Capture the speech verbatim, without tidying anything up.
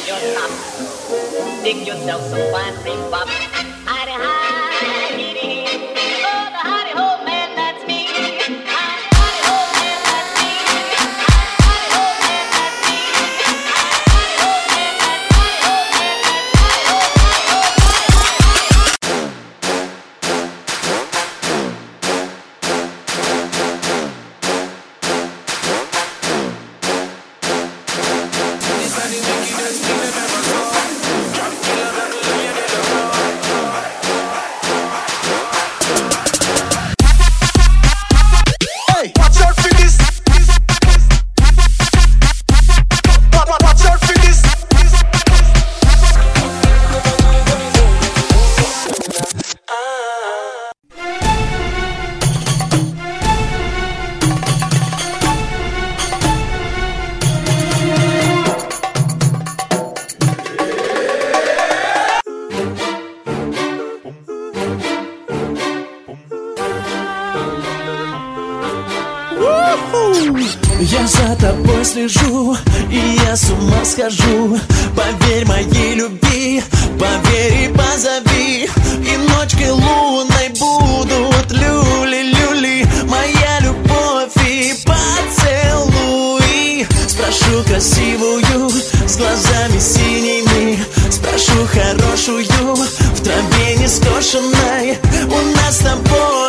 your top. Dig yourself some fine rebop. Hidey, hidey, hidey, oh, the hidey ho man, that's me. Hidey, hidey ho man, that's me. Hidey ho man, that's me. Hidey ho man, that's hidey ho man, that's hidey ho, hidey ho, Я за тобой слежу, и я с ума схожу. Поверь моей любви, поверь и позови. И ночкой лунной будут люли-люли. Моя любовь и поцелуй. Спрошу красивую, с глазами синими. Спрошу хорошую, в траве не скошенной. У нас с тобой